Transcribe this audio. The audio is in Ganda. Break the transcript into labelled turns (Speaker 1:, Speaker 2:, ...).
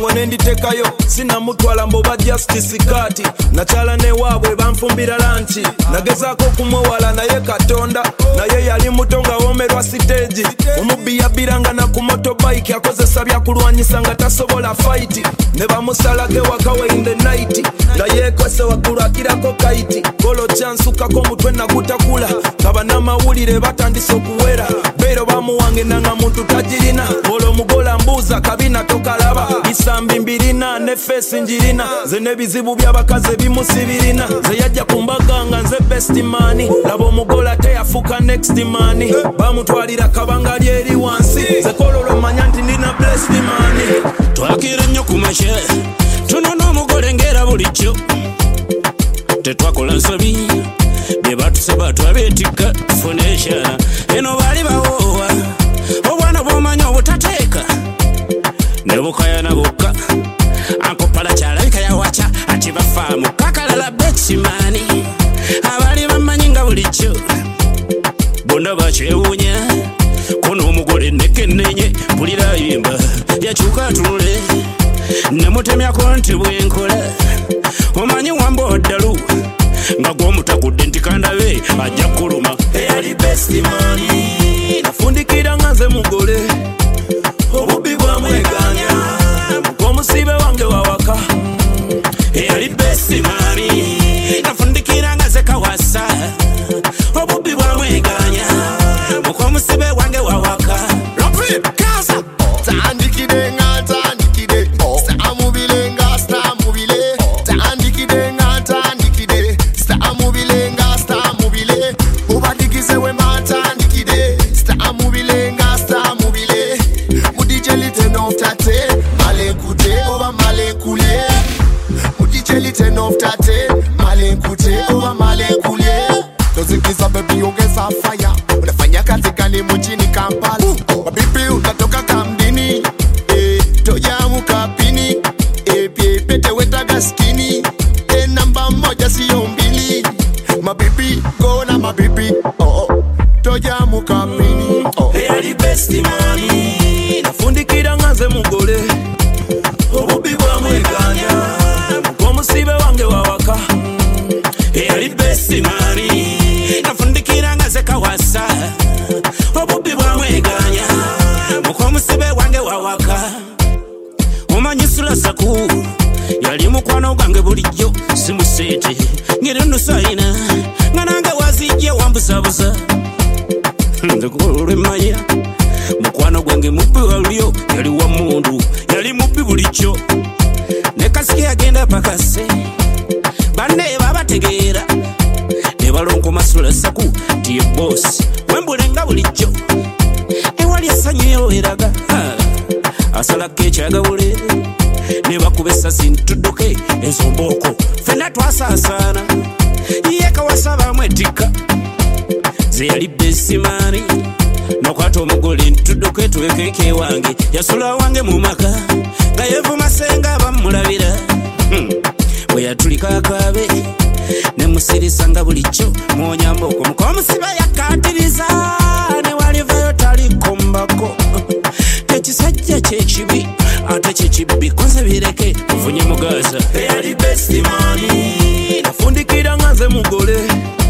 Speaker 1: eddongo nenditekayo sinamutwala mboba justice kati nakyala ne waabwe banfumbira lanchi nagezaako okumwewala naye katonda naye yali muto nga womerwa siteegi omubbi yabbiranga na ku motorbike akozesa byakulwanyisa nga tasobola fight ne bamusalage wakawe in the night naye kwese wakulwakirako kaiti golo kyansukako omutwe nagutakula kaba n'amawulire batandise okuwera beero bamuwange nanga muntu tagirina olwo omugola mbuuza kabina tokalaba bisambi mbirina ne feesi njirina ze n'ebizibu by'abakazi ebimusibirina ze yajja ku mbaga nga nze best mani laba omugola teyafuuka next mani bamutwalira kabanga lyeri wansi ze kololo manya nti ndina blessed mani
Speaker 2: twakira nnyo ku makya tunona omugole ngera bulijjo tetwakola nsobi bye batusaba twabeetikka tufunesha eno baali bawoowa obwana bw'omanya obutateeka ne bukayana bukka ankopala kyalabika yawaca ati bafaamu kakalala bekimaani abaali bamanyi nga bulijjo bonna bakyewuunya kono omugole nekennenye bulira ayimba yakyuka atunule nemutemyako nti bwenkola omanyi wamba oddalu nga gw'omutakudde nti kandabe ajja kuluma
Speaker 1: eyali best mani nafundikira nga nze mugole obubbi bwamweganya omusibe wange wawaka
Speaker 2: eyali best mani nafundikira nga ze kawasa obubbi bwamweganya omusibe wange wawaka
Speaker 3: kaza tandikide nga tandikide star mobile nga star mobile tandikide nga tandikide star mobile nga star mobile ubadikize we matandikide star mobile nga star mobile mudijeli ten of tate malekute oba malekule mudijeli ten of tate malekute oba malekule dozikiza baby ongeza fire unafanya kazi gani mjini Kampala mabibi utatoka kamdini tojamu kapini pete wetaga skini namba moja siyo mbili mabibi go na mabibi tojamu kapini
Speaker 1: eyali best mani nafundikira nga nze mugole obubbi bwamweganya omusibe wange wawaka
Speaker 2: eyali best mani nafundikira nga ze kawasa obubbi bwamweganya omusibe wange wawaka omanyi sulasaku yali mukwano gwange bulijjo simuseete ngeri nusayina nga nange wazijje wambusabusa ndekololwemanya mukwano gwange mubbi walyo yali wa mundu yali mubbi bulijjo ne kasiki yagenda pakase banne babategeera ne balonkoma sulasaku ti ebosi wembulenga bulijjo ewali essanyu yoweraga asalako ekyagabulere ne bakuba essasi ntudduke ensombooko fenna twasaasaana yekawasa bamwetikka ze yali besimaani nokwata omugole ntudduke tuwekeeke wange yasula wange mu maka nga yevuma senga bamulabira bwe yatulika akaabe ne musirisa nga bulijjo mwonyambooko mukomusiba yakkaatiriza ne walivayo talikombako tekisajja kyekibi ate kyekibi koze bireke ofunye mugaza
Speaker 1: eyali best mani nafundikira nga nze mugole